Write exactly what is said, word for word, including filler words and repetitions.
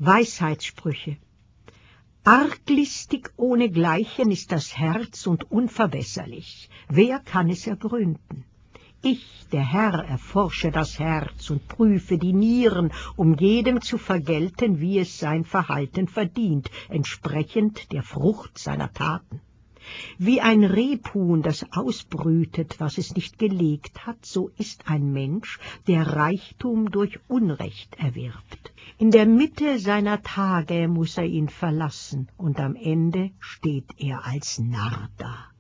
Weisheitssprüche. Arglistig ohnegleichen ist das Herz und unverbesserlich. Wer kann es ergründen? Ich, der Herr, erforsche das Herz und prüfe die Nieren, um jedem zu vergelten, wie es sein Verhalten verdient, entsprechend der Frucht seiner Taten. Wie ein Rebhuhn, das ausbrütet, was es nicht gelegt hat, so ist ein Mensch, der Reichtum durch Unrecht erwirbt. In der Mitte seiner Tage muß er ihn verlassen, und am Ende steht er als Narr da.